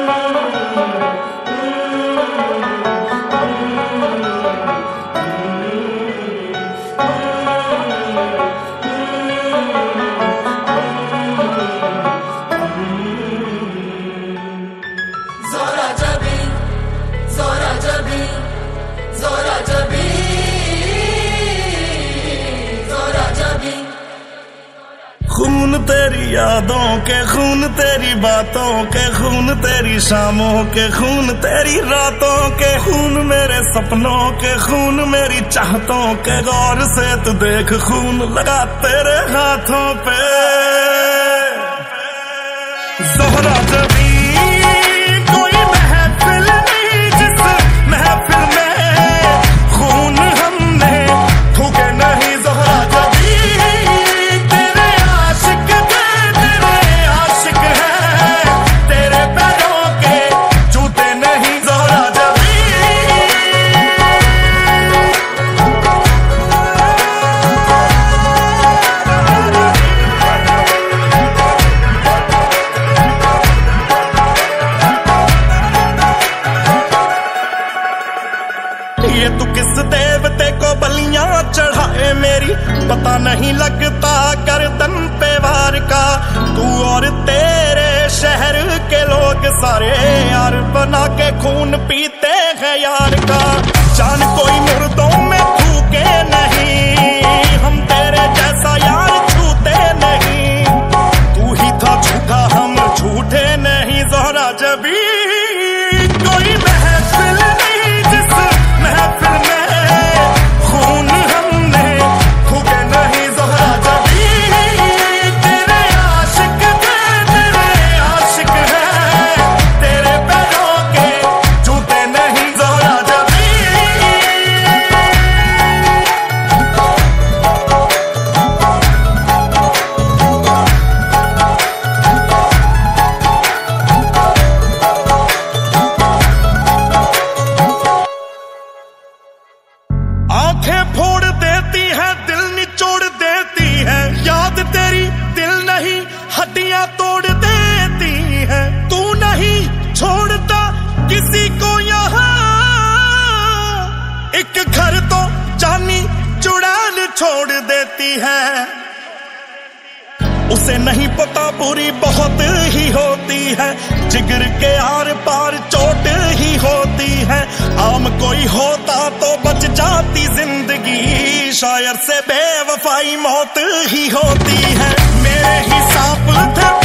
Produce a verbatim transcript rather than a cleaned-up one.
खून तेरी यादों के, खून तेरी बातों के, खून तेरी शामों के, खून तेरी रातों के, खून मेरे सपनों के, खून मेरी चाहतों के। गौर से तू देख खून लगा तेरे हाथों पे। ज़ोहरा जबी कोई महफिल नहीं जिस महफिल में खून हमने थूके नहीं। ज़ोहरा जबी तेरे आशिक थे, तेरे आशिक हैं, तेरे पैरों के जूते नहीं। ज़ोहरा जबी ये तू किस देवते को बलियां चढ़ाए मेरी, पता नहीं लगता गर्दन पे वार का। तू और तेरे शहर के लोग सारे यार बना के खून पीते हैं यार का। जान कोई मुर्दों में थूके नहीं, हम तेरे जैसा यार छूते नहीं। तू ही था झूठा हम झूठे नहीं। ज़ोहरा जबी कोई महफिल नहीं जिस महफिल में खून हमने थूके नहीं। ज़ोहरा जबी तेरे आशिक थे, तेरे आशिक हैं, तेरे पैरों के जूते नहीं। ज़ोहरा जबी आंखें फोड़ देती है, दिल निचोड़ देती है। याद तेरी दिल नहीं हड्डियां तोड़ देती है। तू नहीं छोड़ता किसी को यहाँ, एक घर तो जानी चुड़ैल छोड़ देती है। उसे नहीं पता बुरी बहुत ही होती है, जिगर के आर पार चोट ही होती है। आम कोई होता तो बच जाती जिंदगी, शायर से बेवफाई मौत ही होती है। मेरे ही सांप थे